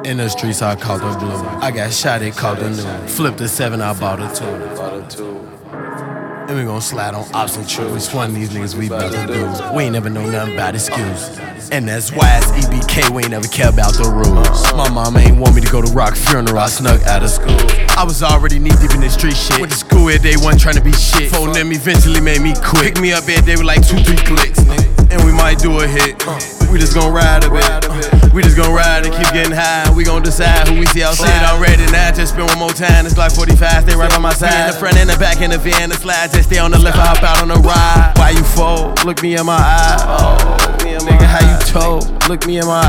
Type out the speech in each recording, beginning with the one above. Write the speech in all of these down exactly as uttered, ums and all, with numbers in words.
In the streets, I caught the blue. I got shot, it caught the new. Flipped the seven, I bought a two. And we gon' slide on ops and true. It's one of these niggas we bout to do. We ain't never know nothing about excuse. And that's why it's E B K, we ain't never care about the rules. My mama ain't want me to go to rock funeral, I snuck out of school. I was already knee deep in the street shit. Went to school every day, wasn't trying to be shit. Phone them eventually made me quit. Pick me up every day with like two, three clicks. And we might do a hit. We just gon' ride a bit. We just gon' ride and keep getting high. We gon' decide who we see outside. I'm ready now, just spin one more time. It's like forty-five, stay right by my side. In the front and the back and the van, the slide. Just stay on the left, I hop out on the ride. Why you fold? Look me in my eye. Oh, nigga, how you told? Look me in my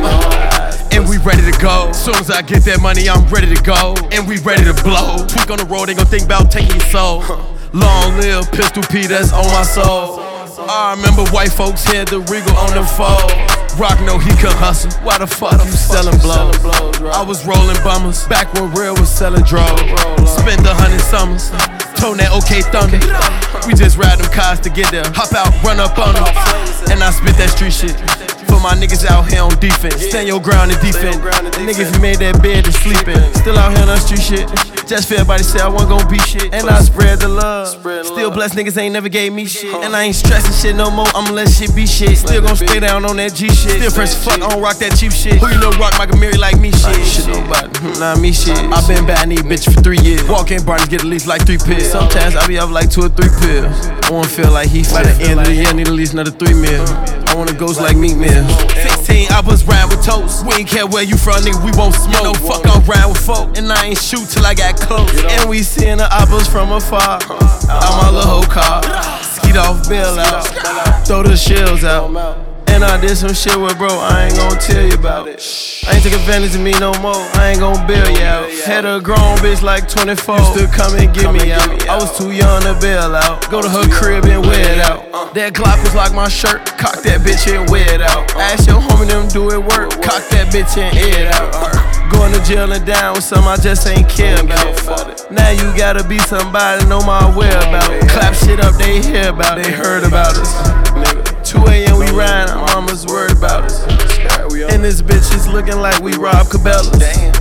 eye. And we ready to go. Soon as I get that money, I'm ready to go. And we ready to blow. Tweak on the road, ain't gon' think about taking your soul. Long live Pistol P, that's on my soul. I remember white folks had the Regal on the fold. Rock know he could hustle. Why the fuck you selling blows? I was rolling bummers back when real was selling drugs. Spent a hundred summers, told that OK Thunder. We just ride them cars to get there. Hop out, run up on them. And I spit that street shit for my niggas out here on defense. Stand your ground and defense. Nigga, if you made that bed to sleep in. Still out here on that street shit. Just for everybody say I wasn't gon' be shit. And I spread the love. Still blessed niggas ain't never gave me shit. And I ain't stressing shit no more, I'ma let shit be shit. Still gon' stay down on that G shit. Still fresh as fuck, I don't rock that cheap shit. Who you know rock Michael Mary like me shit? Shit nobody, nah me shit. I been bad, need bitch for three years. Walk in Barnes, get at least like three pills. Sometimes I be up like two or three pills. I wanna feel like he by the end of the year, need at least another three mil. I wanna ghost like Meek Mill. Sixteen, I was riding with toast. We ain't care where you from, nigga, we won't smoke. No fuck, I'm riding with folk. And I ain't shoot till I got close. And we seeing the apples from afar. Out my little car. Skeet off, bail out. Throw the shells out. And I did some shit with bro, I ain't gon' tell you about it. I ain't take advantage of me no more, I ain't gon' bail you out. Had a grown bitch like twenty-four, used to come and get me out. I was too young to bail out, go to her crib and wear it out. That Glock was like my shirt, cock that bitch and wear it out. Ask your homie them do it work, cock that bitch and air it out. Going to jail and down with something I just ain't care about. Now you gotta be somebody, know my whereabouts. Clap shit up, they hear about it, they heard about us. two A M we riding, mama's worried about us. And this bitch is looking like we rob Cabela's.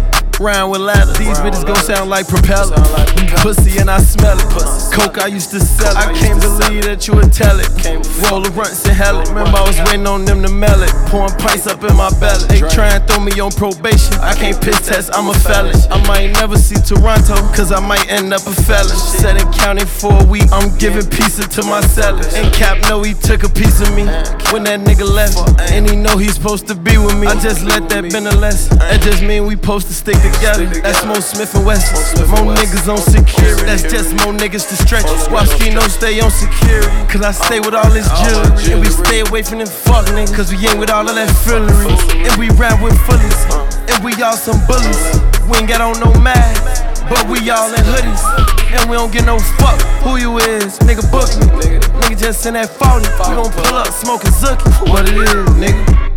Rhyme with ladders, these bitches gon' sound like propellers. Pussy and I smell it. Coke I used to sell it. I can't believe that you would tell it. Roll the runts and hell it. Remember I was waiting on them to mail it. Pouring price up in my belly. They try and throw me on probation. I can't piss test, I'm a felon. I might never see Toronto, cause I might end up a felon. Said in county for a week, I'm giving pieces to my sellers. And Cap know he took a piece of me when that nigga left. And he know he's supposed to be with me. I just let that been a lesson. That just mean we supposed to stick together. That's more Smith and Wesson. More niggas on security. That's just more niggas to stretch. Wapski no stay on security, cause I stay with all this jewelry. And we stay away from them fuck niggas, cause we ain't with all of that fillery. And we rap with fullies, and we all some bullies. We ain't got on no mask, but we all in hoodies. And we don't get no fuck who you is, nigga book me. Nigga just send that forty, we gon' pull up smoking Zookie. What it is, nigga.